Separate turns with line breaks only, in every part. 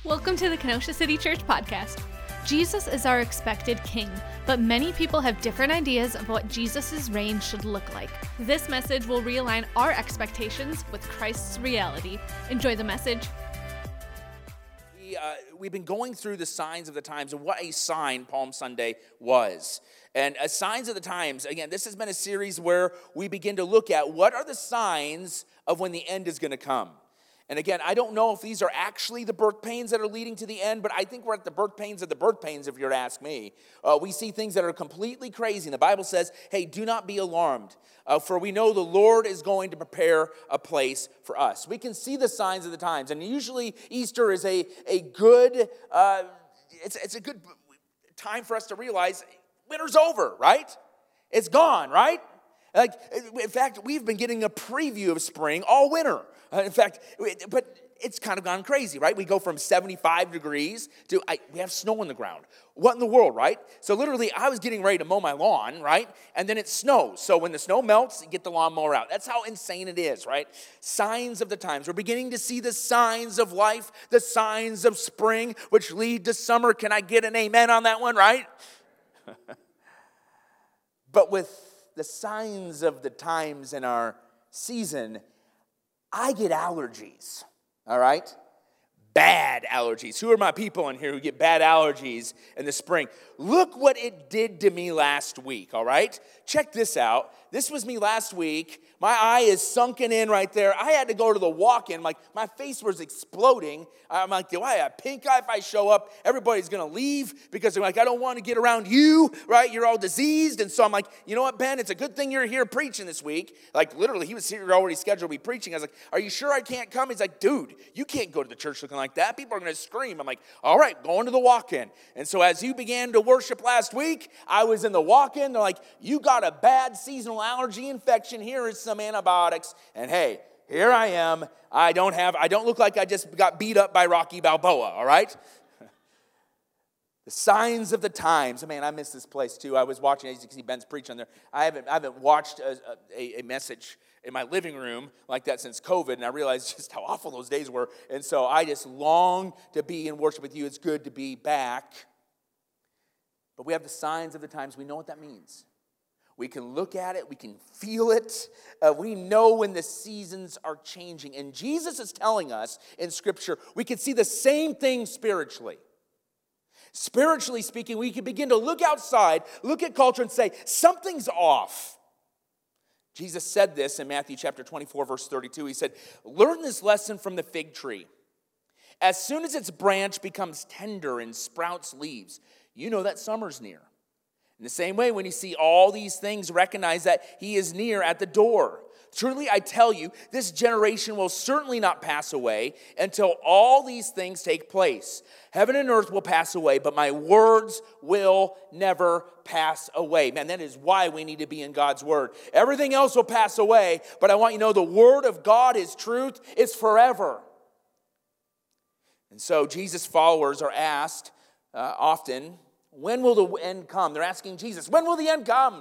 Welcome to the Kenosha City Church podcast. Jesus is our expected king, but many people have different ideas of what Jesus' reign should look like. This message will realign our expectations with Christ's reality. Enjoy the message.
We've been going through the signs of the times and what a sign Palm Sunday was. And signs of the times, again, this has been a series where we begin to look at what are the signs of when the end is going to come. And again, I don't know if these are actually the birth pains that are leading to the end, but I think we're at the birth pains of the birth pains, if you're to ask me. We see things that are completely crazy. And the Bible says, hey, do not be alarmed, for we know the Lord is going to prepare a place for us. We can see the signs of the times. And usually Easter is a good, it's a good time for us to realize winter's over, right? It's gone, right? Like, in fact, we've been getting a preview of spring all winter. In fact, but it's kind of gone crazy, right? We go from 75 degrees to, we have snow on the ground. What in the world, right? So literally, I was getting ready to mow my lawn, right? And then it snows. So when the snow melts, you get the lawnmower out. That's how insane it is, right? Signs of the times. We're beginning to see the signs of life, the signs of spring, which lead to summer. Can I get an amen on that one, right? But with the signs of the times in our season, I get allergies, all right? Bad allergies. Who are my people in here who get bad allergies in the spring? Look what it did to me last week, all right? Check this out. This was me last week. My eye is sunken in right there. I had to go to the walk-in. Like, my face was exploding. I'm like, do I have pink eye if I show up? Everybody's going to leave because they're like, I don't want to get around you, right? You're all diseased. And so I'm like, you know what, Ben? It's a good thing you're here preaching this week. Like, literally, he was here already scheduled to be preaching. I was like, are you sure I can't come? He's like, dude, you can't go to the church looking like that. People are going to scream. I'm like, all right, going to the walk-in. And so as you began to worship last week, I was in the walk-in. They're like, you got a bad seasonal allergy infection. Here is some antibiotics. And hey, here I am. I don't look like I just got beat up by Rocky Balboa, all right? The signs of the times. Man, I miss this place too. I was watching, as you can see, Ben's preaching there. I haven't watched a message in my living room like that since COVID, and I realized just how awful those days were. And so I just long to be in worship with you. It's good to be back. But we have the signs of the times. We know what that means. We can look at it. We can feel it. We know when the seasons are changing. And Jesus is telling us in Scripture, we can see the same thing spiritually. Spiritually speaking, we can begin to look outside, look at culture and say, something's off. Jesus said this in Matthew chapter 24, verse 32. He said, learn this lesson from the fig tree. As soon as its branch becomes tender and sprouts leaves, you know that summer's near. In the same way, when you see all these things, recognize that he is near at the door. Truly, I tell you, this generation will certainly not pass away until all these things take place. Heaven and earth will pass away, but my words will never pass away. Man, that is why we need to be in God's word. Everything else will pass away, but I want you to know the word of God, his truth, is forever. And so Jesus' followers are asked often, when will the end come? They're asking Jesus, when will the end come?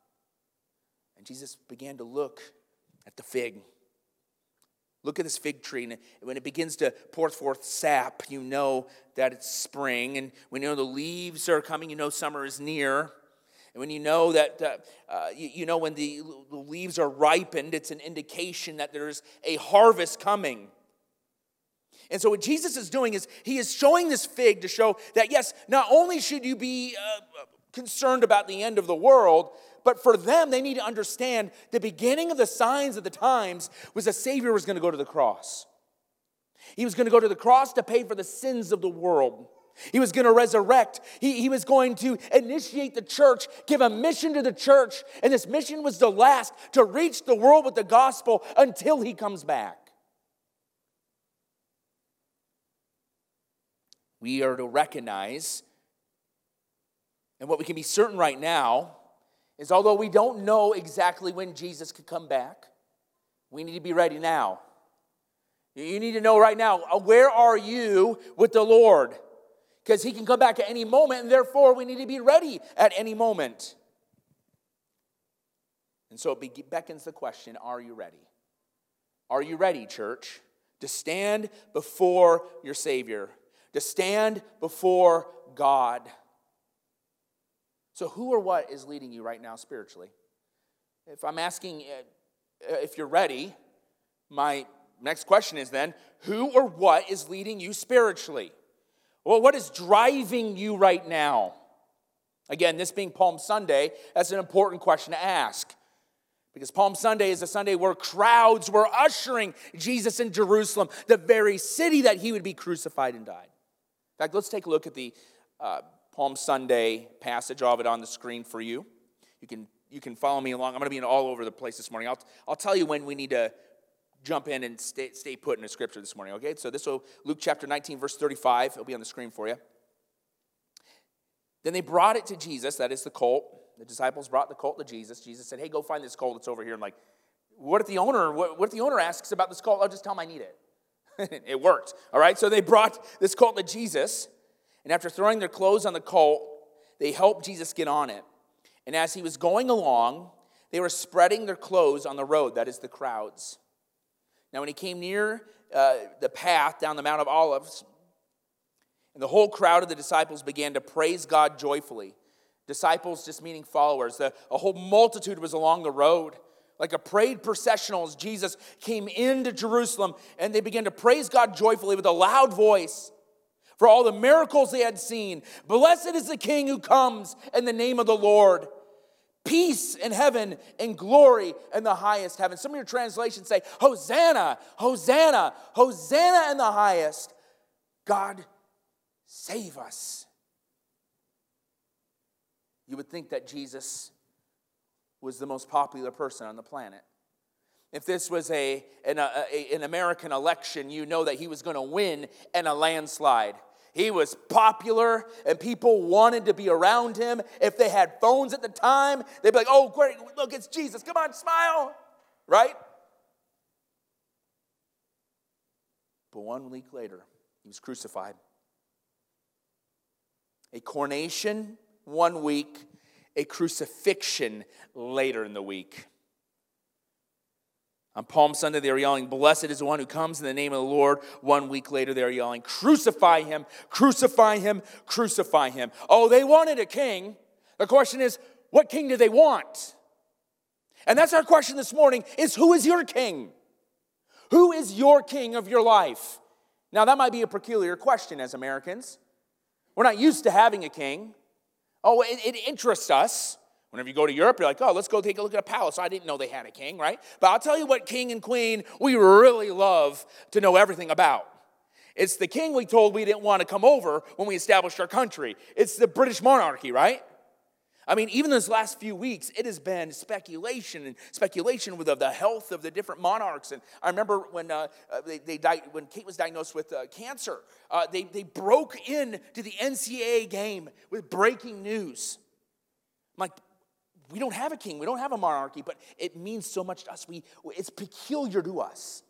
And Jesus began to look at the fig. Look at this fig tree, and when it begins to pour forth sap, you know that it's spring. And when you know the leaves are coming, you know summer is near. And when you know that, when the leaves are ripened, it's an indication that there's a harvest coming. And so what Jesus is doing is he is showing this fig to show that, yes, not only should you be concerned about the end of the world, but for them, they need to understand the beginning of the signs of the times was the Savior was going to go to the cross. He was going to go to the cross to pay for the sins of the world. He was going to resurrect. He was going to initiate the church, give a mission to the church, and this mission was to last, to reach the world with the gospel until he comes back. We are to recognize, and what we can be certain right now is although we don't know exactly when Jesus could come back, we need to be ready now. You need to know right now, where are you with the Lord? Because he can come back at any moment, and therefore we need to be ready at any moment. And so it beckons the question, are you ready? Are you ready, church, to stand before your Savior? to stand before God. So who or what is leading you right now spiritually? If I'm asking if you're ready, my next question is then, who or what is leading you spiritually? Well, what is driving you right now? Again, this being Palm Sunday, that's an important question to ask. Because Palm Sunday is a Sunday where crowds were ushering Jesus in Jerusalem, the very city that he would be crucified and died. In fact, let's take a look at the Palm Sunday passage. I'll have it on the screen for you. You can follow me along. I'm going to be all over the place this morning. I'll tell you when we need to jump in and stay put in the scripture this morning, okay? So this will, Luke chapter 19, verse 35. It'll be on the screen for you. Then they brought it to Jesus, that is the colt. The disciples brought the colt to Jesus. Jesus said, hey, go find this colt. It's over here. I'm like, what if the owner asks about this colt? I'll just tell him I need it. It worked, all right? So they brought this colt to Jesus, and after throwing their clothes on the colt, they helped Jesus get on it. And as he was going along, they were spreading their clothes on the road, that is the crowds. Now when he came near the path down the Mount of Olives, and the whole crowd of the disciples began to praise God joyfully. Disciples just meaning followers. A whole multitude was along the road, like a parade processional as Jesus came into Jerusalem, and they began to praise God joyfully with a loud voice for all the miracles they had seen. Blessed is the King who comes in the name of the Lord. Peace in heaven and glory in the highest heaven. Some of your translations say, Hosanna, Hosanna, Hosanna in the highest. God, save us. You would think that Jesus was the most popular person on the planet. If this was an American election, you know that he was going to win in a landslide. He was popular, and people wanted to be around him. If they had phones at the time, they'd be like, oh, great, look, it's Jesus. Come on, smile. Right? But 1 week later, he was crucified. A coronation 1 week, a crucifixion later in the week. On Palm Sunday, they were yelling, blessed is the one who comes in the name of the Lord. 1 week later, they were yelling, crucify him, crucify him, crucify him. Oh, they wanted a king. The question is, what king do they want? And that's our question this morning, is who is your king? Who is your king of your life? Now, that might be a peculiar question as Americans. We're not used to having a king. Oh, it interests us. Whenever you go to Europe, you're like, oh, let's go take a look at a palace. I didn't know they had a king, right? But I'll tell you what king and queen we really love to know everything about. It's the king we told we didn't want to come over when we established our country. It's the British monarchy, right? I mean, even this last few weeks, it has been speculation with the health of the different monarchs. And I remember when when Kate was diagnosed with cancer, they broke into the NCAA game with breaking news. I'm like, we don't have a king, we don't have a monarchy, but it means so much to us. It's peculiar to us.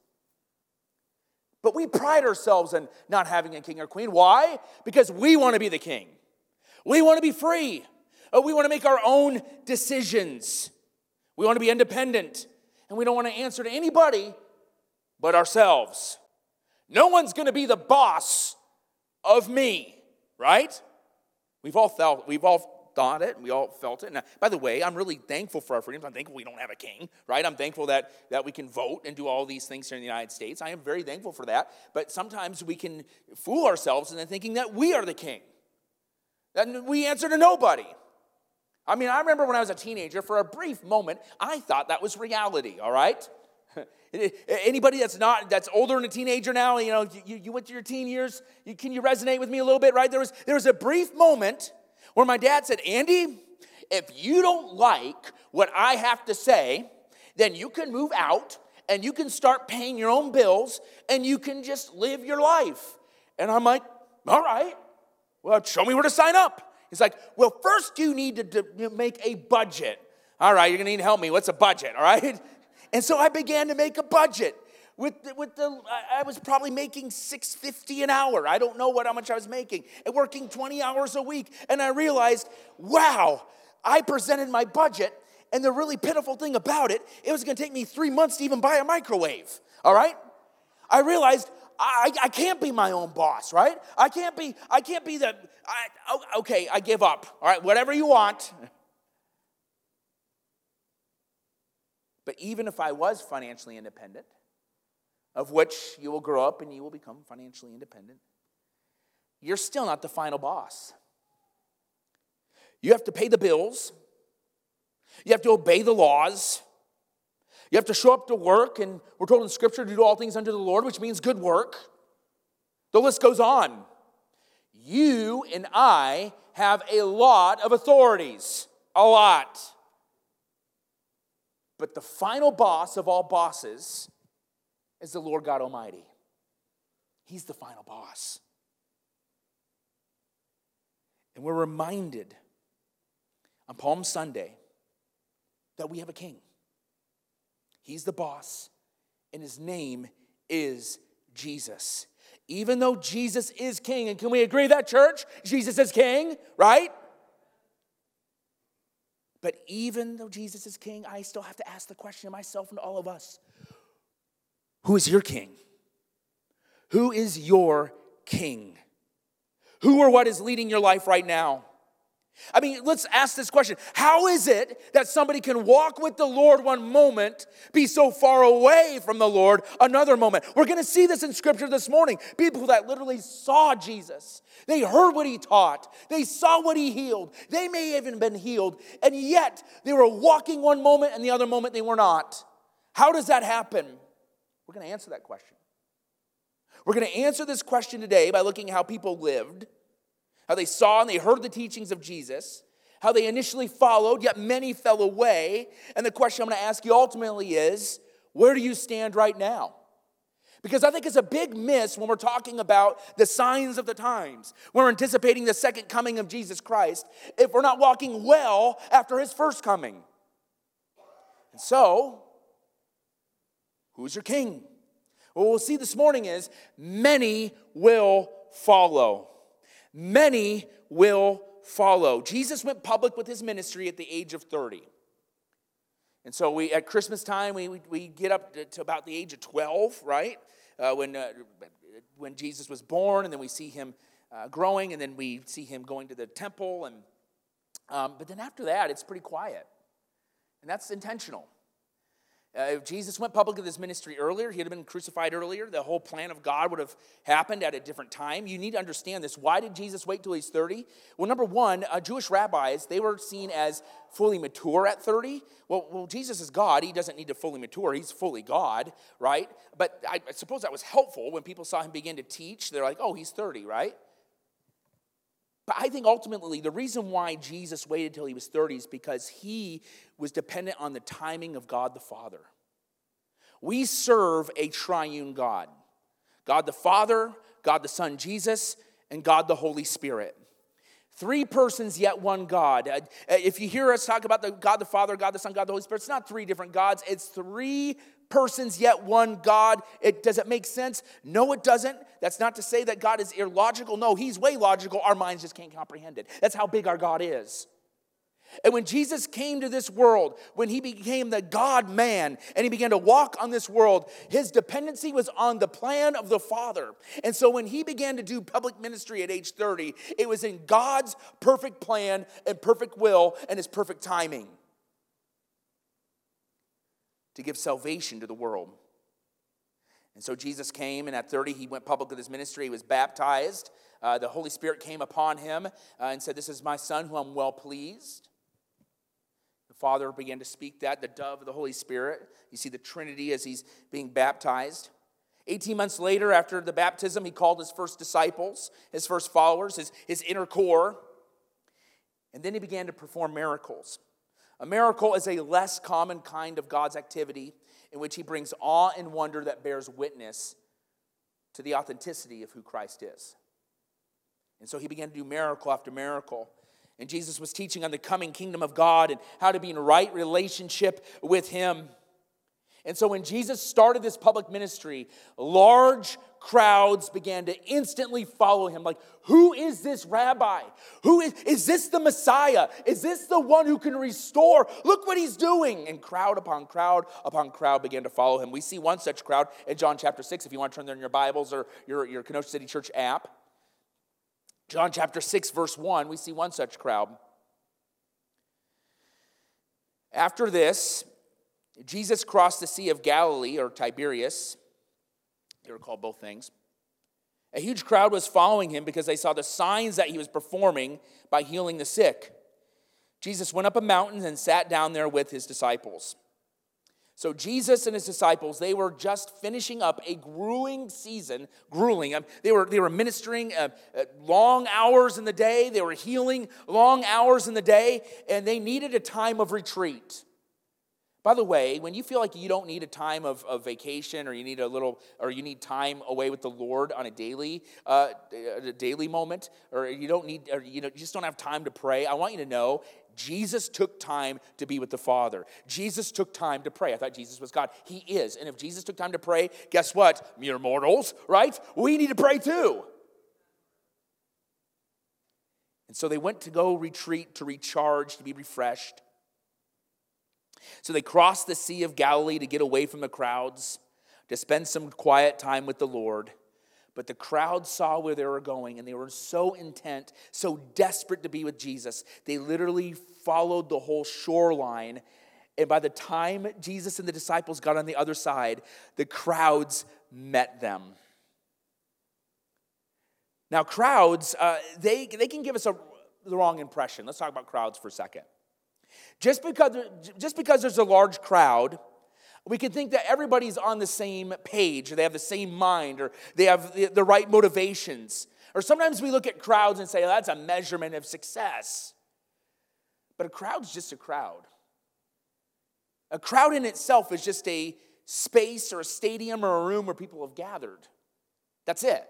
But we pride ourselves in not having a king or queen. Why? Because we want to be the king. We want to be free. We want to make our own decisions. We want to be independent. And we don't want to answer to anybody but ourselves. No one's going to be the boss of me, right? We've all thought it, and we all felt it. And by the way, I'm really thankful for our freedoms. I'm thankful we don't have a king, right? I'm thankful that we can vote and do all these things here in the United States. I am very thankful for that. But sometimes we can fool ourselves into thinking that we are the king, that we answer to nobody. I mean, I remember when I was a teenager, for a brief moment, I thought that was reality, all right? Anybody that's older than a teenager now, you went through your teen years, can you resonate with me a little bit, right? There was a brief moment where my dad said, Andy, if you don't like what I have to say, then you can move out and you can start paying your own bills and you can just live your life. And I'm like, all right, well, show me where to sign up. He's like, well, first you need to make a budget. All right, you're going to need to help me. What's a budget, all right? And so I began to make a budget. I was probably making $6.50 an hour. I don't know how much I was making. And working 20 hours a week. And I realized, wow, I presented my budget. And the really pitiful thing about it was going to take me 3 months to even buy a microwave. All right? I realized I can't be my own boss, right? I can't be okay, I give up. All right, whatever you want. But even if I was financially independent, of which you will grow up and you will become financially independent, you're still not the final boss. You have to pay the bills. You have to obey the laws. You have to show up to work, and we're told in Scripture to do all things unto the Lord, which means good work. The list goes on. You and I have a lot of authorities. A lot. But the final boss of all bosses is the Lord God Almighty. He's the final boss. And we're reminded on Palm Sunday that we have a king. He's the boss, and his name is Jesus. Even though Jesus is king, and can we agree that, church? Jesus is king, right? But even though Jesus is king, I still have to ask the question to myself and to all of us, who is your king? Who is your king? Who or what is leading your life right now? I mean, let's ask this question. How is it that somebody can walk with the Lord one moment, be so far away from the Lord another moment? We're going to see this in Scripture this morning. People that literally saw Jesus. They heard what he taught. They saw what he healed. They may have even been healed. And yet, they were walking one moment and the other moment they were not. How does that happen? We're going to answer that question. We're going to answer this question today by looking at how people lived, how they saw and they heard the teachings of Jesus, how they initially followed, yet many fell away. And the question I'm going to ask you ultimately is, where do you stand right now? Because I think it's a big miss when we're talking about the signs of the times. We're anticipating the second coming of Jesus Christ if we're not walking well after his first coming. And so, who's your king? What we'll see this morning is many will follow. Many will follow. Jesus went public with his ministry at the age of 30. And so at Christmas time, we get up to about the age of 12, right? When Jesus was born, and then we see him growing, and then we see him going to the temple. But then after that, it's pretty quiet. And that's intentional. If Jesus went public with his ministry earlier, he'd have been crucified earlier. The whole plan of God would have happened at a different time. You need to understand this. Why did Jesus wait till he's 30? Well, number one, Jewish rabbis, they were seen as fully mature at 30. Well, Jesus is God. He doesn't need to fully mature. He's fully God, right? But I suppose that was helpful when people saw him begin to teach. They're like, oh, he's 30, right? But I think ultimately the reason why Jesus waited till he was 30 is because he was dependent on the timing of God the Father. We serve a triune God. God the Father, God the Son Jesus, and God the Holy Spirit. Three persons, yet one God. If you hear us talk about the God the Father, God the Son, God the Holy Spirit, it's not three different gods. It's three persons, yet one God. Does it make sense? No, it doesn't. That's not to say that God is illogical. No, he's way logical. Our minds just can't comprehend it. That's how big our God is. And when Jesus came to this world, when he became the God-man and he began to walk on this world, his dependency was on the plan of the Father. And so when he began to do public ministry at age 30, it was in God's perfect plan and perfect will and his perfect timing to give salvation to the world. And so Jesus came, and at 30, he went public with his ministry. He was baptized. The Holy Spirit came upon him and said, "This is my Son who I'm well pleased." The Father began to speak that, the dove of the Holy Spirit. You see the Trinity as he's being baptized. 18 months later, after the baptism, he called his first disciples, his first followers, his inner core. And then he began to perform miracles. A miracle is a less common kind of God's activity in which he brings awe and wonder that bears witness to the authenticity of who Christ is. And so he began to do miracle after miracle. And Jesus was teaching on the coming kingdom of God and how to be in right relationship with him. And so when Jesus started this public ministry, large crowds began to instantly follow him. Like, who is this rabbi? Is this the Messiah? Is this the one who can restore? Look what he's doing. And crowd upon crowd upon crowd began to follow him. We see one such crowd in John chapter 6, if you want to turn there in your Bibles or your Kenosha City Church app. John chapter 6, verse 1, we see one such crowd. After this, Jesus crossed the Sea of Galilee, or Tiberias. You recall both things. A huge crowd was following him because they saw the signs that he was performing by healing the sick. Jesus went up a mountain and sat down there with his disciples. So Jesus and his disciples, they were just finishing up a grueling season. They were ministering long hours in the day. They were healing long hours in the day, and they needed a time of retreat. By the way, when you feel like you don't need a time of vacation, or you need time away with the Lord on a daily moment, or you just don't have time to pray, I want you to know Jesus took time to be with the Father. Jesus took time to pray. I thought Jesus was God. He is. And if Jesus took time to pray, guess what? Mere mortals, right? We need to pray too. And so they went to go retreat, to recharge, to be refreshed. So they crossed the Sea of Galilee to get away from the crowds, to spend some quiet time with the Lord. But the crowd saw where they were going, and they were so intent, so desperate to be with Jesus. They literally followed the whole shoreline. And by the time Jesus and the disciples got on the other side, the crowds met them. Now, crowds, they can give us the wrong impression. Let's talk about crowds for a second. Just because there's a large crowd, we can think that everybody's on the same page, or they have the same mind, or they have the right motivations. Or sometimes we look at crowds and say, oh, that's a measurement of success. But a crowd's just a crowd. A crowd in itself is just a space or a stadium or a room where people have gathered. That's it.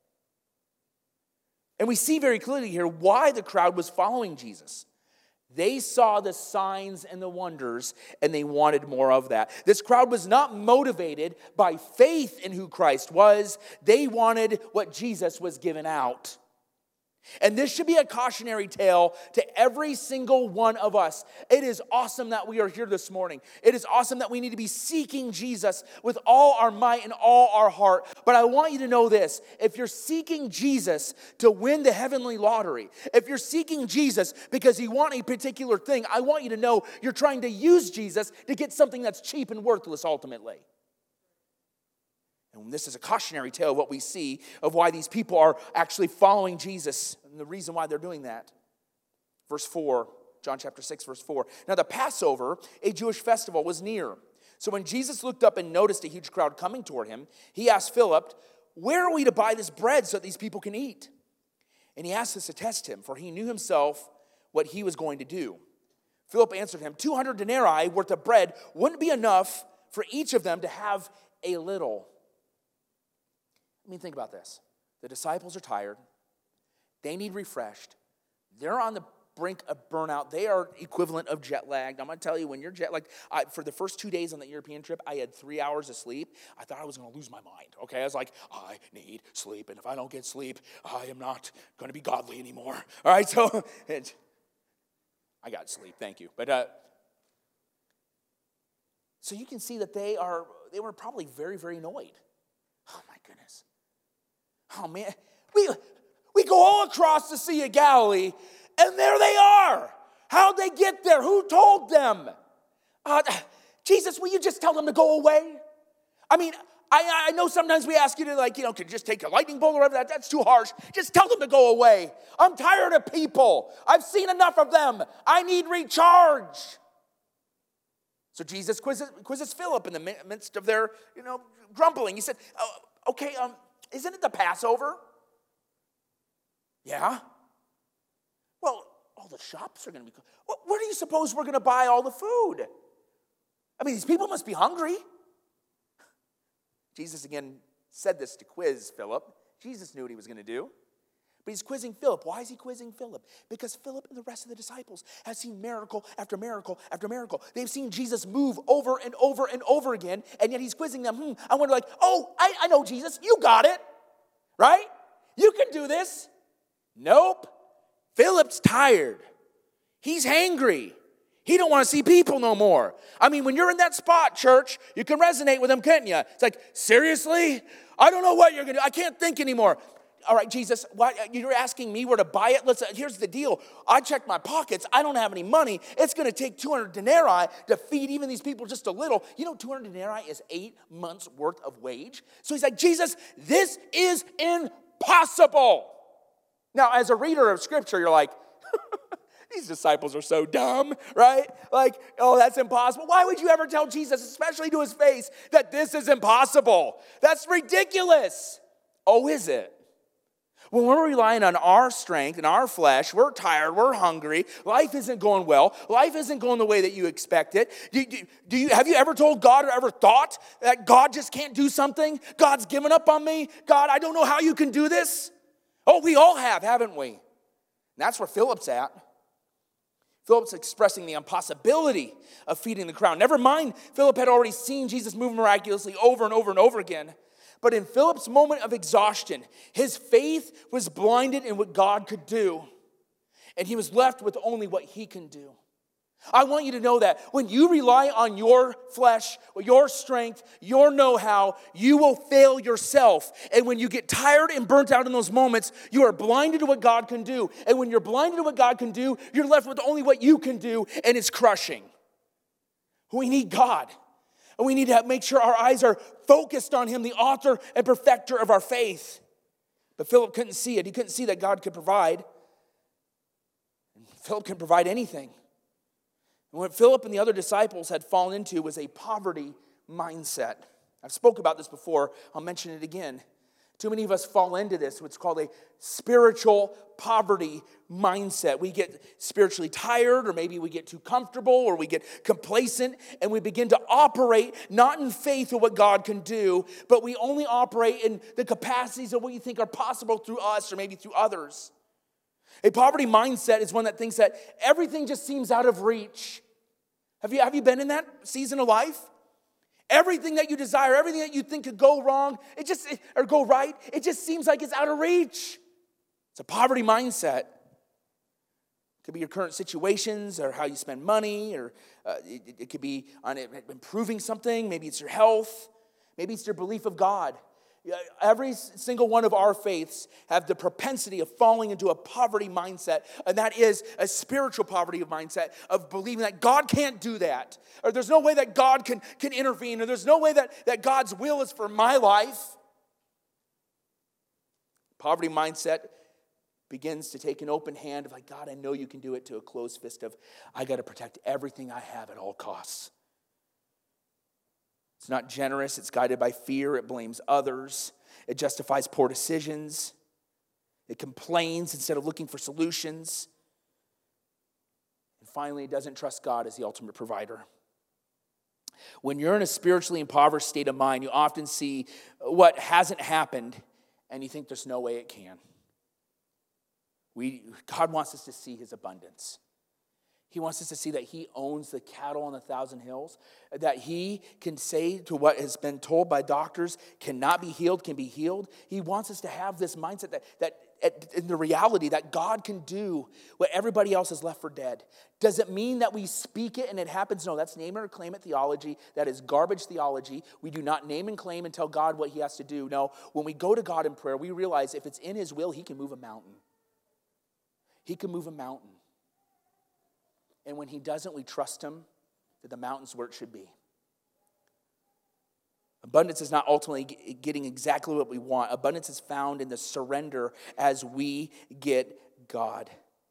And we see very clearly here why the crowd was following Jesus. They saw the signs and the wonders, and they wanted more of that. This crowd was not motivated by faith in who Christ was. They wanted what Jesus was giving out. And this should be a cautionary tale to every single one of us. It is awesome that we are here this morning. It is awesome that we need to be seeking Jesus with all our might and all our heart. But I want you to know this. If you're seeking Jesus to win the heavenly lottery, if you're seeking Jesus because you want a particular thing, I want you to know you're trying to use Jesus to get something that's cheap and worthless ultimately. And this is a cautionary tale of what we see of why these people are actually following Jesus and the reason why they're doing that. Verse 4, John chapter 6, verse 4. Now the Passover, a Jewish festival, was near. So when Jesus looked up and noticed a huge crowd coming toward him, he asked Philip, where are we to buy this bread so that these people can eat? And he asked this to test him, for he knew himself what he was going to do. Philip answered him, 200 denarii worth of bread wouldn't be enough for each of them to have a little. I mean, think about this. The disciples are tired. They need refreshed. They're on the brink of burnout. They are equivalent of jet lagged. I'm going to tell you, when you're jet lagged, for the first 2 days on the European trip, I had 3 hours of sleep. I thought I was going to lose my mind, okay? I was like, I need sleep, and if I don't get sleep, I am not going to be godly anymore. All right, so I got sleep, thank you. But so you can see that they were probably very, very annoyed. Oh, my goodness. Oh, man, we go all across the Sea of Galilee, and there they are. How'd they get there? Who told them? Jesus, will you just tell them to go away? I mean, I know sometimes we ask you to, could you just take a lightning bolt or whatever. That's too harsh. Just tell them to go away. I'm tired of people. I've seen enough of them. I need recharge. So Jesus quizzes Philip in the midst of their, grumbling. He said, okay, isn't it the Passover? Yeah. Well, all the shops are going to be closed. Where do you suppose we're going to buy all the food? I mean, these people must be hungry. Jesus again said this to quiz Philip. Jesus knew what he was going to do. But he's quizzing Philip. Why is he quizzing Philip? Because Philip and the rest of the disciples have seen miracle after miracle after miracle. They've seen Jesus move over and over and over again, and yet he's quizzing them. I wonder I know Jesus. You got it, right? You can do this. Nope. Philip's tired. He's hangry. He don't want to see people no more. I mean, when you're in that spot, church, you can resonate with him, can't you? It's like, seriously? I don't know what you're going to do. I can't think anymore. All right, Jesus, you're asking me where to buy it? Here's the deal. I checked my pockets. I don't have any money. It's going to take 200 denarii to feed even these people just a little. 200 denarii is 8 months' worth of wage. So he's like, Jesus, this is impossible. Now, as a reader of Scripture, you're like, these disciples are so dumb, right? Like, oh, that's impossible. Why would you ever tell Jesus, especially to his face, that this is impossible? That's ridiculous. Oh, is it? When we're relying on our strength and our flesh, we're tired, we're hungry, life isn't going well, life isn't going the way that you expect it. Have you ever told God or ever thought that God just can't do something? God's given up on me. God, I don't know how you can do this. Oh, we all have, haven't we? And that's where Philip's at. Philip's expressing the impossibility of feeding the crowd. Never mind, Philip had already seen Jesus move miraculously over and over and over again. But in Philip's moment of exhaustion, his faith was blinded in what God could do. And he was left with only what he can do. I want you to know that when you rely on your flesh, your strength, your know-how, you will fail yourself. And when you get tired and burnt out in those moments, you are blinded to what God can do. And when you're blinded to what God can do, you're left with only what you can do, and it's crushing. We need God. And we need to make sure our eyes are focused on him, the author and perfecter of our faith. But Philip couldn't see it. He couldn't see that God could provide. Philip can provide anything. And what Philip and the other disciples had fallen into was a poverty mindset. I've spoke about this before. I'll mention it again. Too many of us fall into this, what's called a spiritual poverty mindset. We get spiritually tired, or maybe we get too comfortable, or we get complacent, and we begin to operate not in faith of what God can do, but we only operate in the capacities of what you think are possible through us or maybe through others. A poverty mindset is one that thinks that everything just seems out of reach. Have you been in that season of life? Everything that you desire, everything that you think could go wrong, or go right, it just seems like it's out of reach. It's a poverty mindset. It could be your current situations or how you spend money, or it could be on improving something. Maybe it's your health. Maybe it's your belief of God. Every single one of our faiths have the propensity of falling into a poverty mindset, and that is a spiritual poverty of mindset of believing that God can't do that, or there's no way that God can intervene, or there's no way that God's will is for my life. Poverty mindset begins to take an open hand of like, God, I know you can do it, to a closed fist of, I got to protect everything I have at all costs. It's not generous. It's guided by fear. It blames others. It justifies poor decisions. It complains instead of looking for solutions. And finally, it doesn't trust God as the ultimate provider. When you're in a spiritually impoverished state of mind, you often see what hasn't happened, and you think there's no way it can. God wants us to see his abundance. He wants us to see that he owns the cattle on 1,000 hills, that he can say to what has been told by doctors cannot be healed, can be healed. He wants us to have this mindset that in the reality that God can do what everybody else has left for dead. Does it mean that we speak it and it happens? No, that's name it or claim it theology. That is garbage theology. We do not name and claim and tell God what he has to do. No, when we go to God in prayer, we realize if it's in his will, he can move a mountain. He can move a mountain. And when he doesn't, we trust him that the mountain's where it should be. Abundance is not ultimately getting exactly what we want. Abundance is found in the surrender as we get God.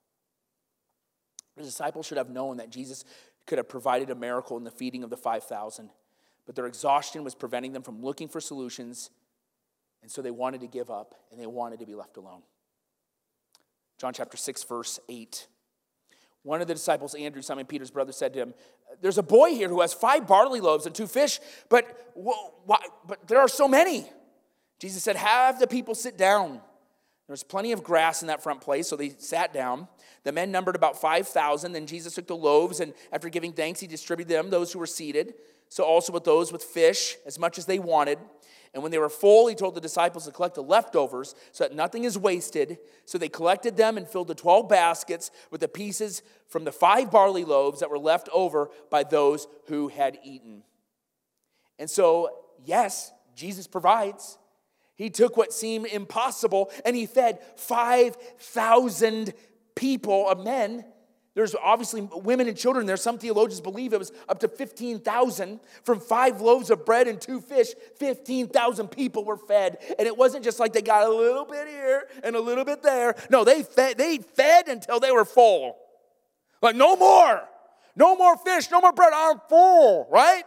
The disciples should have known that Jesus could have provided a miracle in the feeding of the 5,000, but their exhaustion was preventing them from looking for solutions, and so they wanted to give up, and they wanted to be left alone. John chapter 6, verse 8. One of the disciples, Andrew, Simon Peter's brother, said to him, there's a boy here who has 5 barley loaves and 2 fish, but there are so many. Jesus said, have the people sit down. There was plenty of grass in that front place, so they sat down. The men numbered about 5,000. Then Jesus took the loaves, and after giving thanks, he distributed them, those who were seated. So also with those with fish, as much as they wanted. And when they were full, he told the disciples to collect the leftovers so that nothing is wasted. So they collected them and filled the 12 baskets with the pieces from the 5 barley loaves that were left over by those who had eaten. And so, yes, Jesus provides. He took what seemed impossible and he fed 5,000 people of men. There's obviously women and children there. Some theologians believe it was up to 15,000. From 5 loaves of bread and 2 fish, 15,000 people were fed. And it wasn't just like they got a little bit here and a little bit there. No, they fed until they were full. Like, no more. No more fish, no more bread. I'm full, right?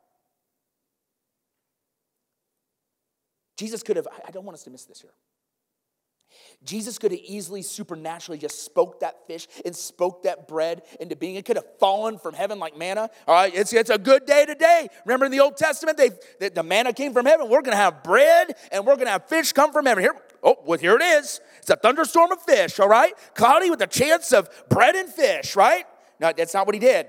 Jesus could have, I don't want us to miss this here. Jesus could have easily supernaturally just spoke that fish and spoke that bread into being. It could have fallen from heaven like manna. All right, it's a good day today. Remember in the Old Testament, the manna came from heaven. We're going to have bread and we're going to have fish come from heaven. Here it is. It's a thunderstorm of fish, all right? Cloudy with a chance of bread and fish, right? No, that's not what he did.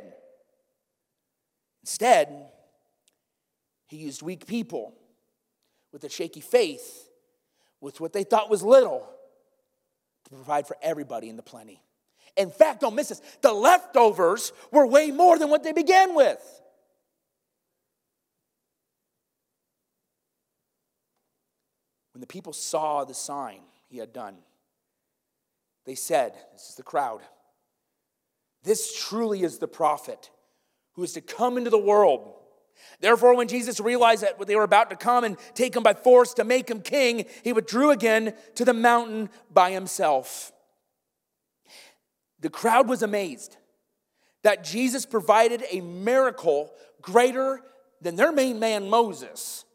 Instead, he used weak people with a shaky faith, with what they thought was little, to provide for everybody in the plenty. In fact, don't miss this, the leftovers were way more than what they began with. When the people saw the sign he had done, they said, this is the crowd, this truly is the prophet who is to come into the world. Therefore, when Jesus realized that they were about to come and take him by force to make him king, he withdrew again to the mountain by himself. The crowd was amazed that Jesus provided a miracle greater than their main man, Moses.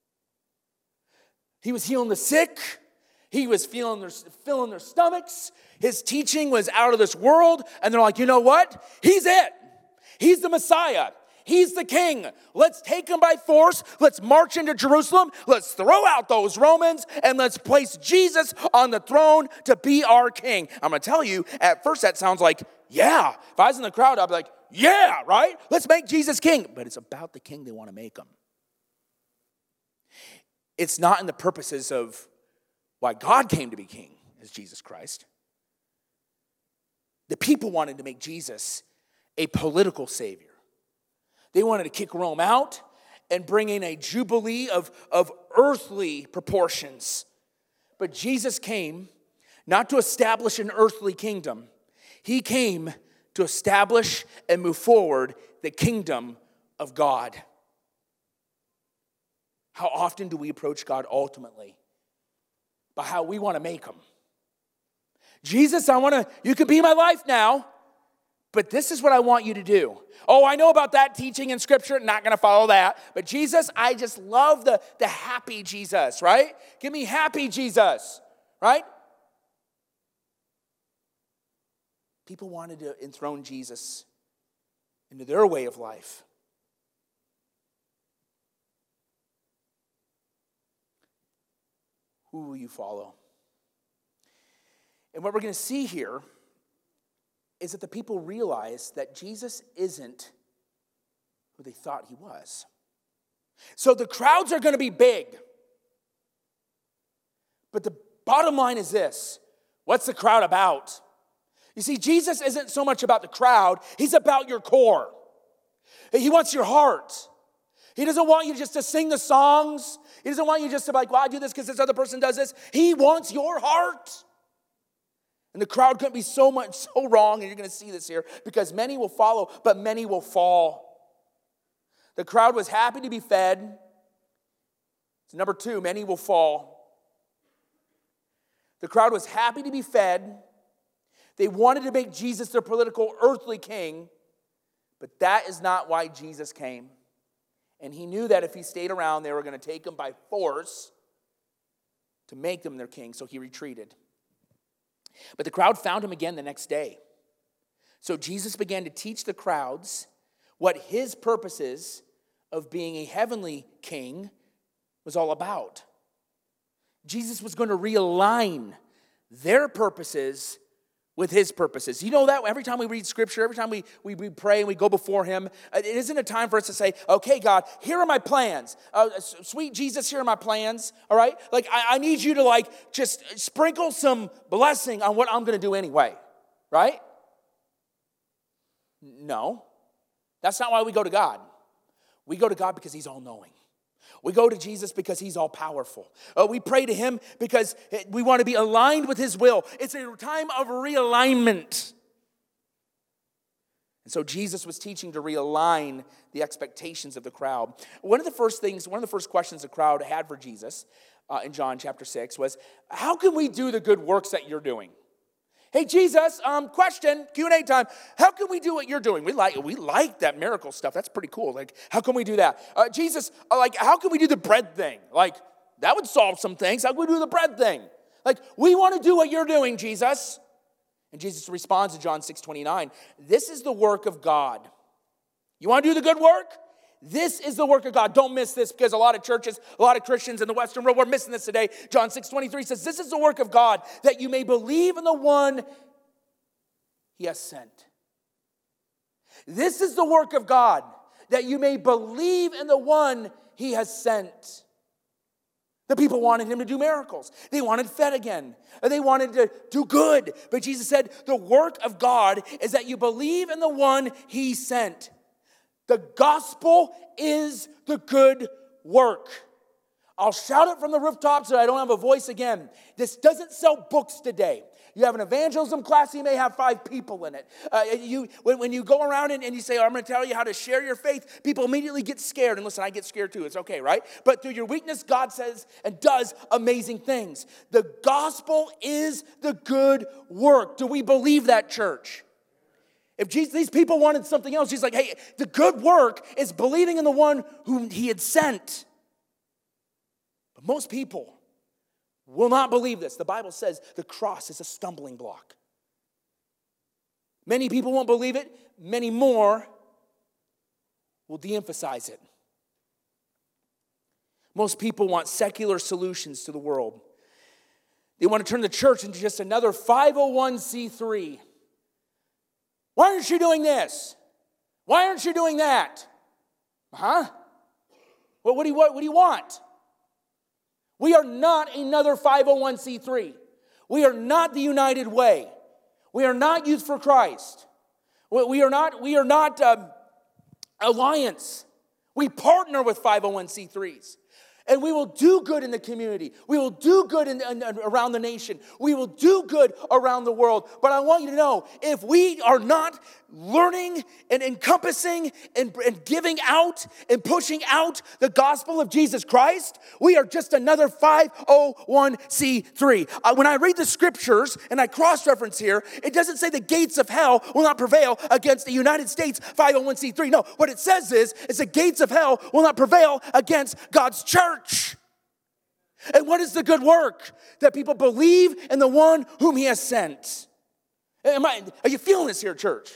He was healing the sick. He was filling their stomachs. His teaching was out of this world. And they're like, you know what? He's it. He's the Messiah. He's the king. Let's take him by force. Let's march into Jerusalem. Let's throw out those Romans and let's place Jesus on the throne to be our king. I'm going to tell you, at first that sounds like, yeah. If I was in the crowd, I'd be like, yeah, right? Let's make Jesus king. But it's about the king they want to make him. It's not in the purposes of why God came to be king as Jesus Christ. The people wanted to make Jesus a political savior. They wanted to kick Rome out and bring in a jubilee of earthly proportions. But Jesus came not to establish an earthly kingdom. He came to establish and move forward the kingdom of God. How often do we approach God ultimately? By how we want to make him. Jesus, you can be my life now. But this is what I want you to do. Oh, I know about that teaching in Scripture. Not going to follow that. But Jesus, I just love the happy Jesus, right? Give me happy Jesus, right? People wanted to enthrone Jesus into their way of life. Who will you follow? And what we're going to see here is that the people realize that Jesus isn't who they thought he was. So the crowds are going to be big. But the bottom line is this. What's the crowd about? You see, Jesus isn't so much about the crowd. He's about your core. He wants your heart. He doesn't want you just to sing the songs. He doesn't want you just to be like, well, I do this because this other person does this. He wants your heart. And the crowd couldn't be so wrong, and you're going to see this here, because many will follow, but many will fall. The crowd was happy to be fed. So number 2, many will fall. The crowd was happy to be fed. They wanted to make Jesus their political earthly king, but that is not why Jesus came. And he knew that if he stayed around, they were going to take him by force to make him their king, so he retreated. But the crowd found him again the next day. So Jesus began to teach the crowds what his purposes of being a heavenly king was all about. Jesus was going to realign their purposes with his purposes. You know that every time we read scripture, every time we pray and we go before him, it isn't a time for us to say, okay, God, here are my plans. Sweet Jesus, here are my plans, all right? Like, I need you to just sprinkle some blessing on what I'm going to do anyway, right? No, that's not why we go to God. We go to God because he's all-knowing. We go to Jesus because he's all-powerful. We pray to him because we want to be aligned with his will. It's a time of realignment. And so Jesus was teaching to realign the expectations of the crowd. One of the first questions the crowd had for Jesus in John chapter 6 was, how can we do the good works that you're doing? Hey, Jesus, question, Q&A time. How can we do what you're doing? We like that miracle stuff. That's pretty cool. Like, how can we do that? Jesus, how can we do the bread thing? Like, that would solve some things. How can we do the bread thing? Like, we want to do what you're doing, Jesus. And Jesus responds in John 6:29. This is the work of God. You want to do the good work? This is the work of God. Don't miss this, because a lot of churches, a lot of Christians in the Western world, we're missing this today. John 6:23 says, this is the work of God, that you may believe in the one he has sent. This is the work of God, that you may believe in the one he has sent. The people wanted him to do miracles. They wanted fed again. They wanted to do good. But Jesus said, the work of God is that you believe in the one he sent. The gospel is the good work. I'll shout it from the rooftops so I don't have a voice again. This doesn't sell books today. You have an evangelism class, you may have 5 people in it. When you go around and you say, I'm going to tell you how to share your faith, people immediately get scared. And listen, I get scared too. It's okay, right? But through your weakness, God says and does amazing things. The gospel is the good work. Do we believe that, church? If these people wanted something else, he's like, hey, the good work is believing in the one whom he had sent. But most people will not believe this. The Bible says the cross is a stumbling block. Many people won't believe it. Many more will de-emphasize it. Most people want secular solutions to the world. They want to turn the church into just another 501c3. Why aren't you doing this? Why aren't you doing that? Huh? Well, what do you want? We are not another 501c3. We are not the United Way. We are not Youth for Christ. We are not Alliance. We partner with 501c3s. And we will do good in the community. We will do good around the nation. We will do good around the world. But I want you to know, if we are not learning and encompassing and giving out and pushing out the gospel of Jesus Christ, we are just another 501c3. When I read the scriptures and I cross-reference here, it doesn't say the gates of hell will not prevail against the United States 501c3. No, what it says is the gates of hell will not prevail against God's church. And what is the good work? That people believe in the one whom he has sent. Are you feeling this here, church?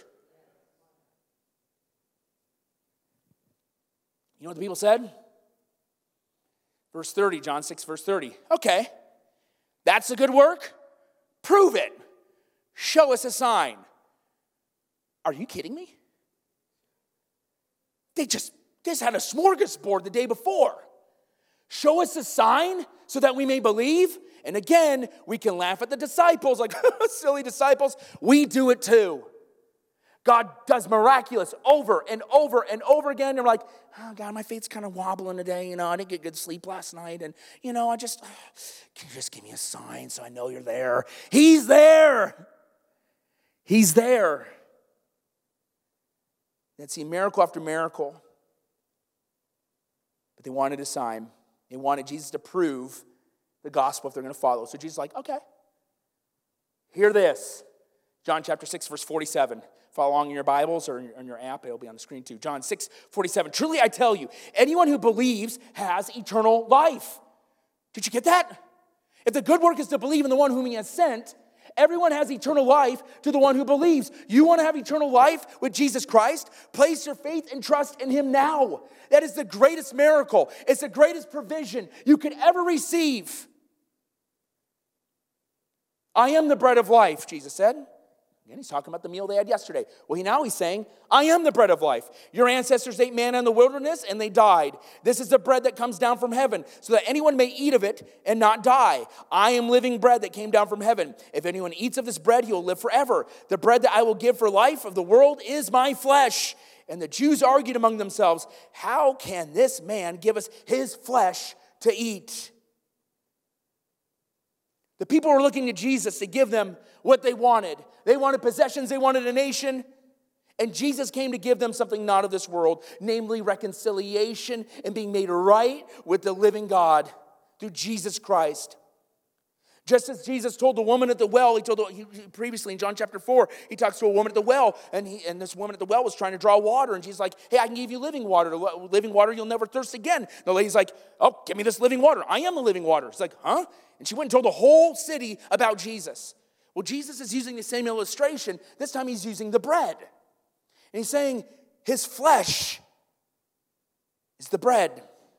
You know what the people said? Verse 30, John 6, verse 30. Okay, that's a good work. Prove it. Show us a sign. Are you kidding me? They just had a smorgasbord the day before. Show us a sign so that we may believe. And again, we can laugh at the disciples like, silly disciples. We do it too. God does miraculous over and over and over again. They're like, oh God, my faith's kind of wobbling today. I didn't get good sleep last night. And, can you just give me a sign so I know you're there? He's there. He's there. They'd see miracle after miracle. But they wanted a sign. They wanted Jesus to prove the gospel if they're going to follow. So Jesus is like, okay, hear this. John chapter 6, verse 47. Follow along in your Bibles or on your app. It'll be on the screen too. John 6, 47. Truly I tell you, anyone who believes has eternal life. Did you get that? If the good work is to believe in the one whom he has sent, everyone has eternal life to the one who believes. You want to have eternal life with Jesus Christ? Place your faith and trust in him now. That is the greatest miracle. It's the greatest provision you could ever receive. I am the bread of life, Jesus said. Again, he's talking about the meal they had yesterday. Well, now he's saying, I am the bread of life. Your ancestors ate manna in the wilderness and they died. This is the bread that comes down from heaven so that anyone may eat of it and not die. I am living bread that came down from heaven. If anyone eats of this bread, he will live forever. The bread that I will give for life of the world is my flesh. And the Jews argued among themselves, how can this man give us his flesh to eat? The people were looking to Jesus to give them what they wanted. They wanted possessions, they wanted a nation. And Jesus came to give them something not of this world, namely reconciliation and being made right with the living God through Jesus Christ. Just as Jesus told the woman at the well, previously in John chapter 4, he talks to a woman at the well, and this woman at the well was trying to draw water, and Jesus like, hey, I can give you living water. Living water, you'll never thirst again. The lady's like, oh, give me this living water. I am the living water. She's like, huh? And she went and told the whole city about Jesus. Well, Jesus is using the same illustration. This time he's using the bread. And he's saying his flesh is the bread.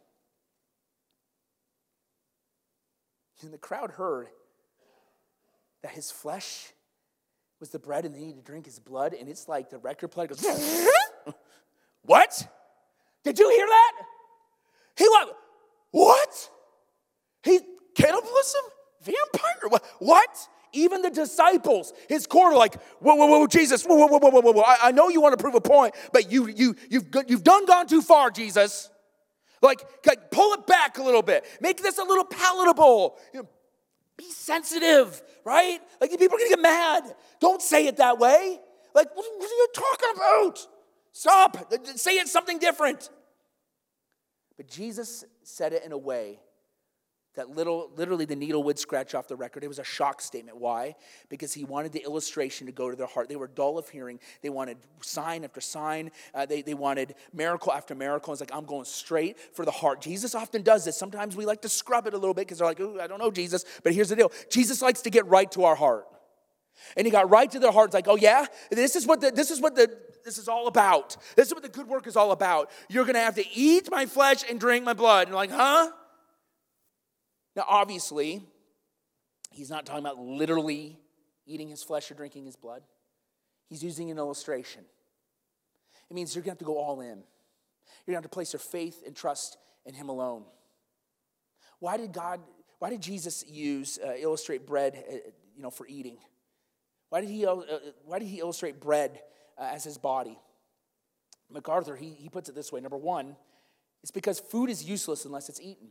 And the crowd heard that his flesh was the bread and they needed to drink his blood. And it's like the record player goes, what? Did you hear that? He went, what? He cannibalism? Vampire? What? Even the disciples, his core, are like, whoa, Jesus, whoa. I know you want to prove a point, but you've gone too far, Jesus. Like, pull it back a little bit. Make this a little palatable. Be sensitive, right? Like, people are going to get mad. Don't say it that way. Like, what are you talking about? Stop. Say it something different. But Jesus said it in a way that literally the needle would scratch off the record. It was a shock statement. Why? Because he wanted the illustration to go to their heart. They were dull of hearing. They wanted sign after sign. They wanted miracle after miracle. It's like, I'm going straight for the heart. Jesus often does this. Sometimes we like to scrub it a little bit because they're like, ooh, I don't know, Jesus. But here's the deal. Jesus likes to get right to our heart. And he got right to their heart. It's like, oh yeah? This is all about. This is what the good work is all about. You're going to have to eat my flesh and drink my blood. And you're like, huh? Now, obviously, he's not talking about literally eating his flesh or drinking his blood. He's using an illustration. It means you're going to have to go all in. You're going to have to place your faith and trust in him alone. Why did Jesus illustrate bread, for eating? Why did he illustrate bread as his body? MacArthur, he puts it this way. Number one, it's because food is useless unless it's eaten.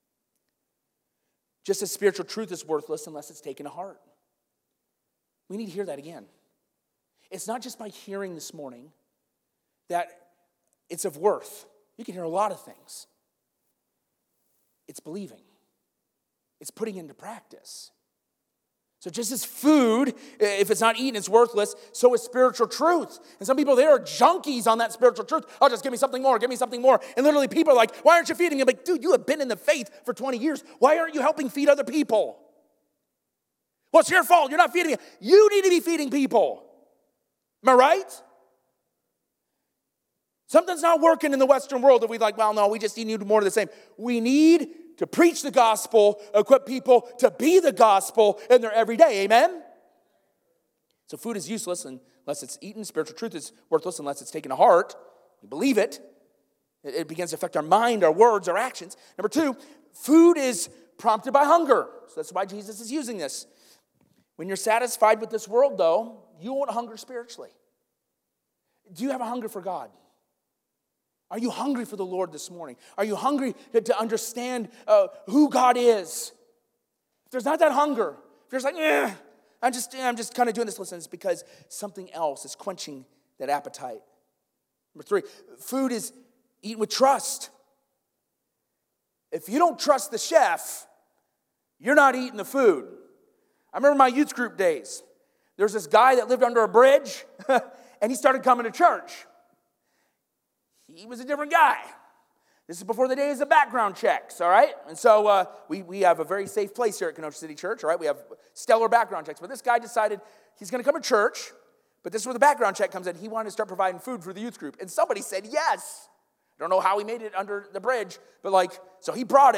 Just as spiritual truth is worthless unless it's taken to heart. We need to hear that again. It's not just by hearing this morning that it's of worth. You can hear a lot of things. It's believing. It's putting into practice. So just as food, if it's not eaten, it's worthless, so is spiritual truth. And some people, they are junkies on that spiritual truth. Oh, just give me something more, give me something more. And literally people are like, why aren't you feeding me? I'm like, dude, you have been in the faith for 20 years. Why aren't you helping feed other people? Well, it's your fault. You're not feeding me. You need to be feeding people. Am I right? Something's not working in the Western world that we're like, well, no, we just need more of the same. We need to preach the gospel, equip people to be the gospel in their everyday, amen? So food is useless unless it's eaten. Spiritual truth is worthless unless it's taken to heart. We believe it. It begins to affect our mind, our words, our actions. Number two, food is prompted by hunger. So that's why Jesus is using this. When you're satisfied with this world, though, you won't hunger spiritually. Do you have a hunger for God? Are you hungry for the Lord this morning? Are you hungry to understand who God is? If there's not that hunger, if you're just like, I'm just kind of doing this, listen, it's because something else is quenching that appetite. Number three, food is eaten with trust. If you don't trust the chef, you're not eating the food. I remember my youth group days. There was this guy that lived under a bridge, and he started coming to church. He was a different guy. This is before the days of background checks, all right? And so we have a very safe place here at Kenosha City Church, all right? We have stellar background checks. But this guy decided he's going to come to church, but this is where the background check comes in. He wanted to start providing food for the youth group. And somebody said yes. I don't know how he made it under the bridge, but so he brought it.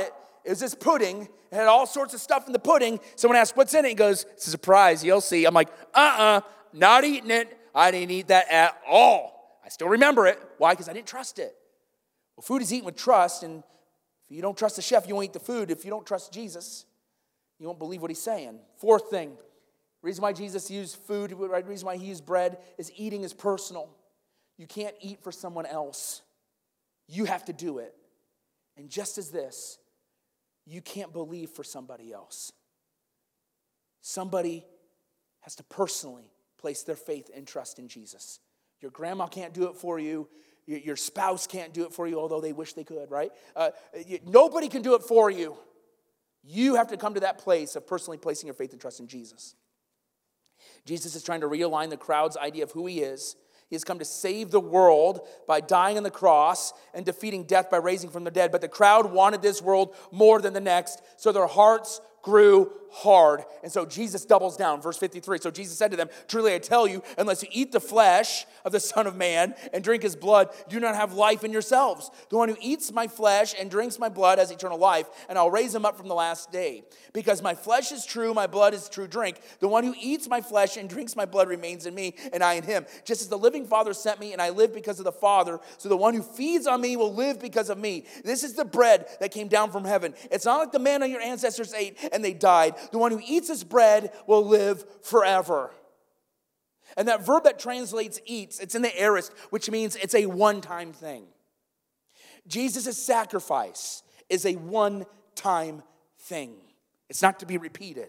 It was this pudding. It had all sorts of stuff in the pudding. Someone asked, what's in it? He goes, it's a surprise. You'll see. I'm like, not eating it. I didn't eat that at all. I still remember it. Why? Because I didn't trust it. Well, food is eaten with trust, and if you don't trust the chef, you won't eat the food. If you don't trust Jesus, you won't believe what he's saying. Fourth thing, the reason why Jesus used food, the reason why he used bread is eating is personal. You can't eat for someone else. You have to do it. And just as this, you can't believe for somebody else. Somebody has to personally place their faith and trust in Jesus. Your grandma can't do it for you. Your spouse can't do it for you, although they wish they could, right? Nobody can do it for you. You have to come to that place of personally placing your faith and trust in Jesus. Jesus is trying to realign the crowd's idea of who he is. He has come to save the world by dying on the cross and defeating death by raising from the dead. But the crowd wanted this world more than the next, so their hearts grew hard. And so Jesus doubles down. Verse 53. So Jesus said to them, truly I tell you, unless you eat the flesh of the Son of Man and drink his blood, you do not have life in yourselves. The one who eats my flesh and drinks my blood has eternal life, and I'll raise him up from the last day. Because my flesh is true, my blood is true drink. The one who eats my flesh and drinks my blood remains in me, and I in him. Just as the living Father sent me, and I live because of the Father, so the one who feeds on me will live because of me. This is the bread that came down from heaven. It's not like the manna your ancestors ate and they died. The one who eats this bread will live forever. And that verb that translates eats, it's in the aorist, which means it's a one-time thing. Jesus' sacrifice is a one-time thing. It's not to be repeated.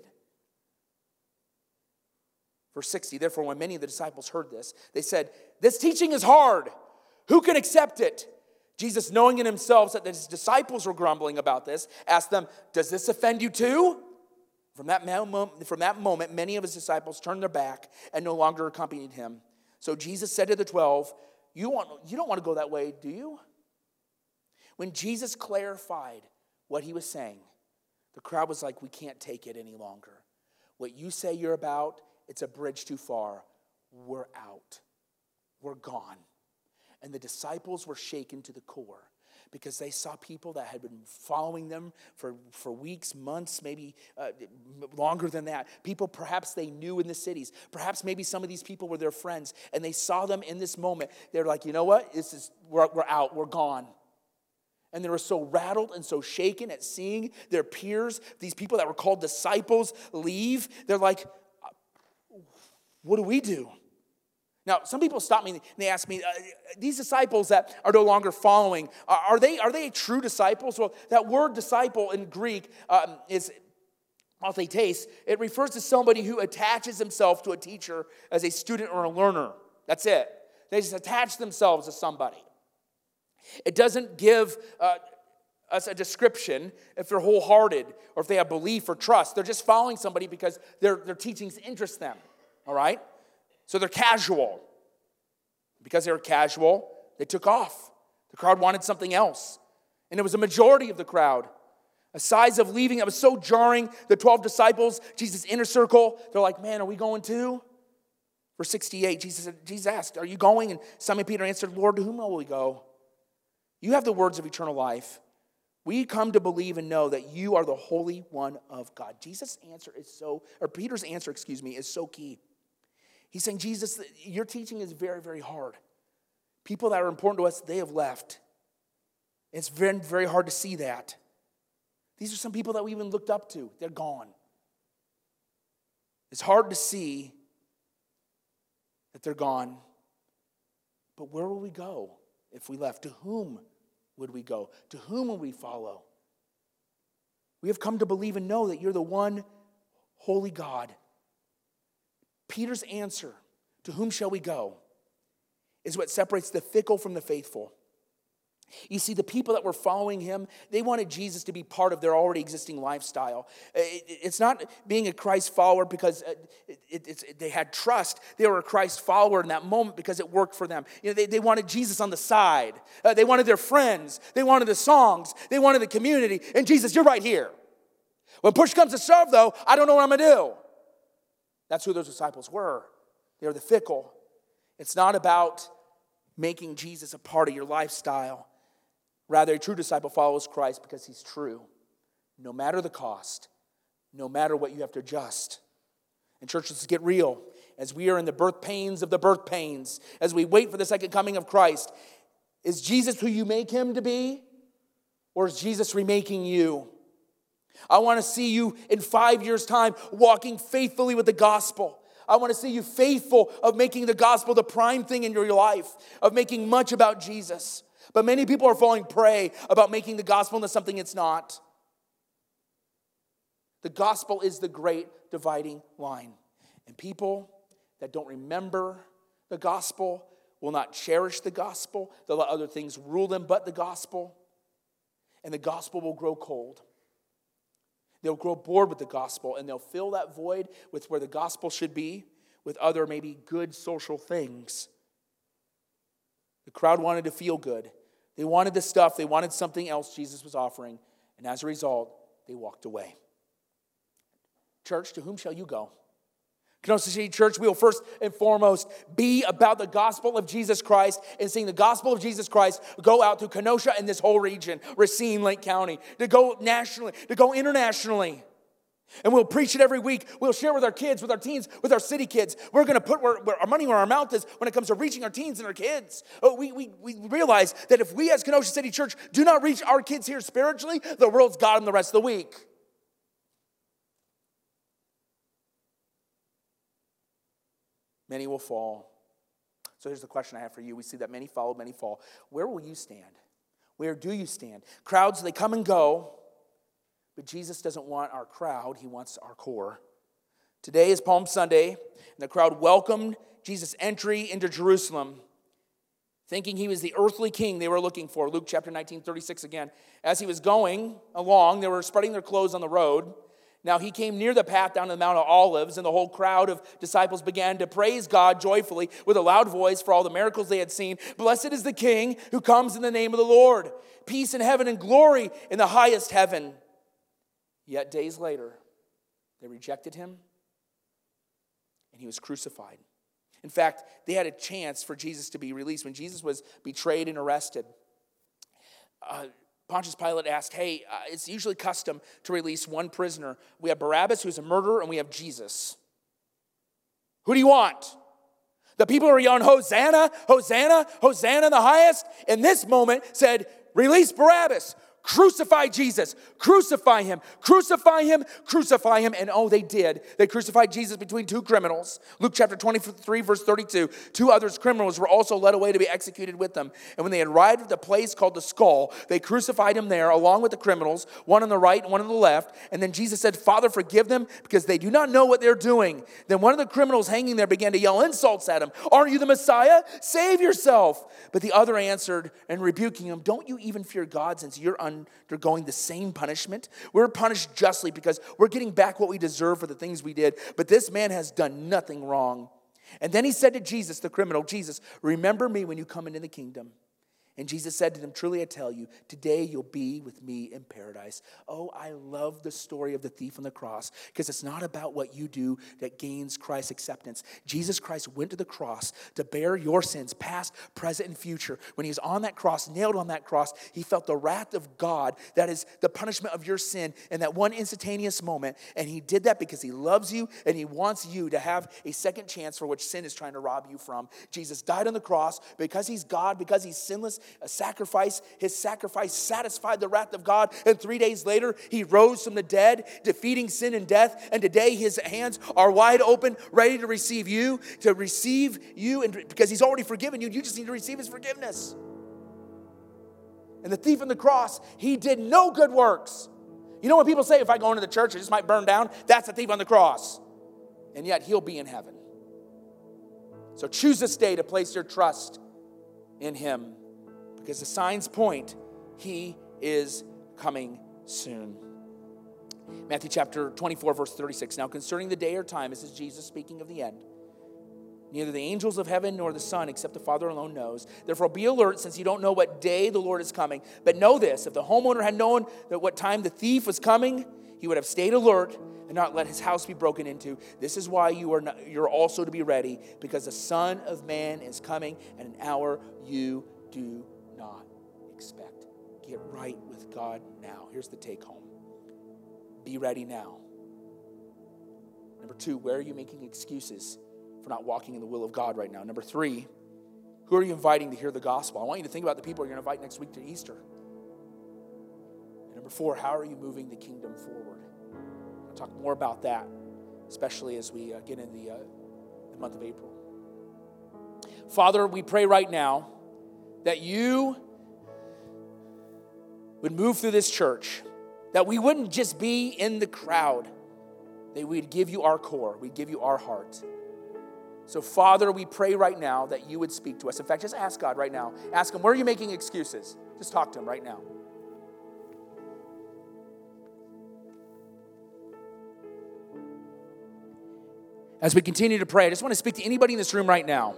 Verse 60, therefore, when many of the disciples heard this, they said, this teaching is hard. Who can accept it? Jesus, knowing in himself that his disciples were grumbling about this, asked them, does this offend you too? From that moment, many of his disciples turned their back and no longer accompanied him. So Jesus said to the 12, you don't want to go that way, do you? When Jesus clarified what he was saying, the crowd was like, we can't take it any longer. What you say you're about, it's a bridge too far. We're out. We're gone. And the disciples were shaken to the core because they saw people that had been following them for weeks, months, maybe longer than that. People perhaps they knew in the cities. Perhaps maybe some of these people were their friends, and they saw them in this moment. They're like, you know what? We're out. We're gone. And they were so rattled and so shaken at seeing their peers, these people that were called disciples, leave. They're like, what do we do? Now, some people stop me and they ask me, these disciples that are no longer following, are they true disciples? Well, that word disciple in Greek is mathetes. It refers to somebody who attaches himself to a teacher as a student or a learner. That's it. They just attach themselves to somebody. It doesn't give us a description if they're wholehearted or if they have belief or trust. They're just following somebody because their teachings interest them, all right? So they're casual. Because they were casual, they took off. The crowd wanted something else. And it was a majority of the crowd. A size of leaving that was so jarring. The 12 disciples, Jesus' inner circle, they're like, man, are we going too? Verse 68, Jesus asked, are you going? And Simon Peter answered, Lord, to whom will we go? You have the words of eternal life. We come to believe and know that you are the Holy One of God. Peter's answer, is so key. He's saying, Jesus, your teaching is very, very hard. People that are important to us, they have left. It's very, very hard to see that. These are some people that we even looked up to. They're gone. It's hard to see that they're gone. But where will we go if we left? To whom would we go? To whom will we follow? We have come to believe and know that you're the one holy God. Peter's answer, to whom shall we go, is what separates the fickle from the faithful. You see, the people that were following him, they wanted Jesus to be part of their already existing lifestyle. It's not being a Christ follower because they had trust. They were a Christ follower in that moment because it worked for them. You know, they wanted Jesus on the side. They wanted their friends. They wanted the songs. They wanted the community. And Jesus, you're right here. When push comes to shove, though, I don't know what I'm going to do. That's who those disciples were. They were the fickle. It's not about making Jesus a part of your lifestyle. Rather, a true disciple follows Christ because he's true. no matter the cost, no matter what you have to adjust. And church, let's get real. As we are in the birth pains of the birth pains, as we wait for the second coming of Christ, is Jesus who you make him to be? Or is Jesus remaking you? I want to see you in 5 years' time walking faithfully with the gospel. I want to see you faithful of making the gospel the prime thing in your life, of making much about Jesus. But many people are falling prey about making the gospel into something it's not. The gospel is the great dividing line. And people that don't remember the gospel will not cherish the gospel. They'll let other things rule them but the gospel. And the gospel will grow cold. They'll grow bored with the gospel, and they'll fill that void with where the gospel should be with other maybe good social things. The crowd wanted to feel good. They wanted the stuff. They wanted something else Jesus was offering. And as a result, they walked away. Church, to whom shall you go? Kenosha City Church, we will first and foremost be about the gospel of Jesus Christ and seeing the gospel of Jesus Christ go out to Kenosha and this whole region, Racine, Lake County, to go nationally, to go internationally. And we'll preach it every week. We'll share with our kids, with our teens, with our city kids. We're going to put where our money where our mouth is when it comes to reaching our teens and our kids. We realize that if we as Kenosha City Church do not reach our kids here spiritually, the world's got them the rest of the week. Many will fall. So here's the question I have for you. We see that many follow, many fall. Where will you stand? Where do you stand? Crowds, they come and go. But Jesus doesn't want our crowd. He wants our core. Today is Palm Sunday, and the crowd welcomed Jesus' entry into Jerusalem, thinking he was the earthly king they were looking for. Luke chapter 19, 36 again. As he was going along, they were spreading their clothes on the road. Now he came near the path down to the Mount of Olives, and the whole crowd of disciples began to praise God joyfully with a loud voice for all the miracles they had seen. Blessed is the King who comes in the name of the Lord. Peace in heaven and glory in the highest heaven. Yet days later, they rejected him, and he was crucified. In fact, they had a chance for Jesus to be released. When Jesus was betrayed and arrested, Pontius Pilate asked, hey, it's usually custom to release one prisoner. We have Barabbas, who's a murderer, and we have Jesus. Who do you want? The people who are yelling, Hosanna, Hosanna, Hosanna in the highest, in this moment said, release Barabbas. Crucify Jesus. Crucify him. Crucify him. Crucify him. And oh, they did. They crucified Jesus between two criminals. Luke chapter 23, verse 32. Two other criminals were also led away to be executed with them. And when they had arrived at the place called the Skull, they crucified him there along with the criminals, one on the right and one on the left. And then Jesus said, Father, forgive them because they do not know what they're doing. Then one of the criminals hanging there began to yell insults at him. Aren't you the Messiah? Save yourself. But the other answered and rebuking him, don't you even fear God since you're undergoing the same punishment? We're punished justly because we're getting back what we deserve for the things we did. But this man has done nothing wrong. And then he said to Jesus, the criminal, Jesus, remember me when you come into the kingdom. And Jesus said to them, truly I tell you, today you'll be with me in paradise. Oh, I love the story of the thief on the cross because it's not about what you do that gains Christ's acceptance. Jesus Christ went to the cross to bear your sins, past, present, and future. When he was on that cross, nailed on that cross, he felt the wrath of God, that is the punishment of your sin in that one instantaneous moment. And he did that because he loves you and he wants you to have a second chance for which sin is trying to rob you from. Jesus died on the cross because he's God, because he's sinless. His sacrifice satisfied the wrath of God. And 3 days later, he rose from the dead, defeating sin and death. And today his hands are wide open, ready to receive you. And because he's already forgiven you, you just need to receive his forgiveness. And the thief on the cross, he did no good works. You know when people say, if I go into the church, it just might burn down? That's the thief on the cross. And yet he'll be in heaven. So choose this day to place your trust in him. Because the signs point, he is coming soon. Matthew chapter 24, verse 36. Now concerning the day or time, this is Jesus speaking of the end. Neither the angels of heaven nor the Son, except the Father alone knows. Therefore be alert, since you don't know what day the Lord is coming. But know this, if the homeowner had known that what time the thief was coming, he would have stayed alert and not let his house be broken into. This is why you're also to be ready, because the Son of Man is coming at an hour you do not expect. Get right with God now. Here's the take home. be ready now. Number 2, where are you making excuses for not walking in the will of God right now? Number 3, who are you inviting to hear the gospel? I want you to think about the people you're going to invite next week to Easter. And number 4, how are you moving the kingdom forward? I'll talk more about that, especially as we get into the month of April. Father, we pray right now that you would move through this church, that we wouldn't just be in the crowd, that we'd give you our core, we'd give you our heart. So, Father, we pray right now that you would speak to us. In fact, just ask God right now. Ask him, where are you making excuses? Just talk to him right now. As we continue to pray, I just want to speak to anybody in this room right now.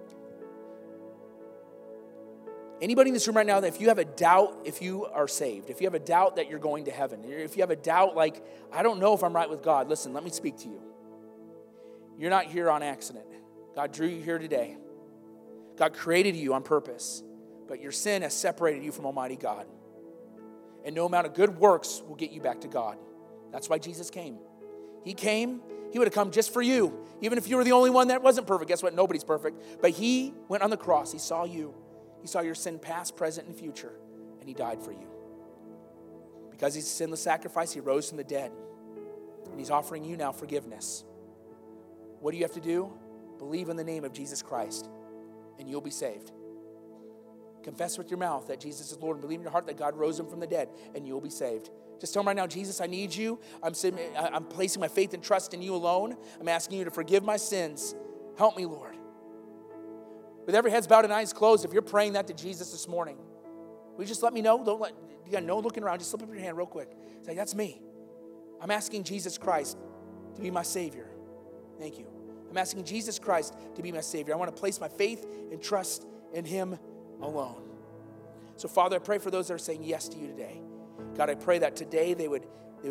Anybody in this room right now that if you have a doubt if you are saved, if you have a doubt that you're going to heaven, if you have a doubt like, I don't know if I'm right with God, listen, let me speak to you. You're not here on accident. God drew you here today. God created you on purpose, but your sin has separated you from Almighty God. And no amount of good works will get you back to God. That's why Jesus came. He came, he would have come just for you, even if you were the only one that wasn't perfect. Guess what? Nobody's perfect. But he went on the cross. He saw you. He saw your sin past, present, and future, and he died for you. Because he's a sinless sacrifice, he rose from the dead, and he's offering you now forgiveness. What do you have to do? Believe in the name of Jesus Christ, and you'll be saved. Confess with your mouth that Jesus is Lord, and believe in your heart that God rose him from the dead, and you'll be saved. Just tell him right now, Jesus, I need you. I'm placing my faith and trust in you alone. I'm asking you to forgive my sins. Help me, Lord. With every head's bowed and eyes closed, if you're praying that to Jesus this morning, will you just let me know? You got no looking around. Just slip up your hand real quick. Say, that's me. I'm asking Jesus Christ to be my Savior. Thank you. I'm asking Jesus Christ to be my Savior. I want to place my faith and trust in him alone. So, Father, I pray for those that are saying yes to you today. God, I pray that today they would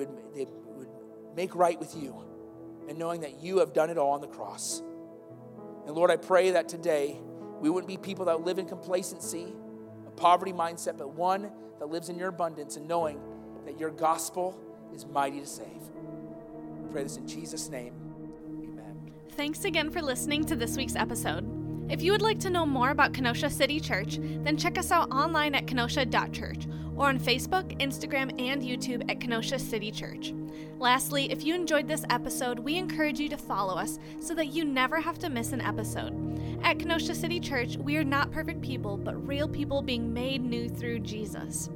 make right with you and knowing that you have done it all on the cross. And Lord, I pray that today we wouldn't be people that live in complacency, a poverty mindset, but one that lives in your abundance and knowing that your gospel is mighty to save. I pray this in Jesus' name. Amen.
Thanks again for listening to this week's episode. If you would like to know more about Kenosha City Church, then check us out online at kenosha.church or on Facebook, Instagram, and YouTube at Kenosha City Church. Lastly, if you enjoyed this episode, we encourage you to follow us so that you never have to miss an episode. At Kenosha City Church, we are not perfect people, but real people being made new through Jesus.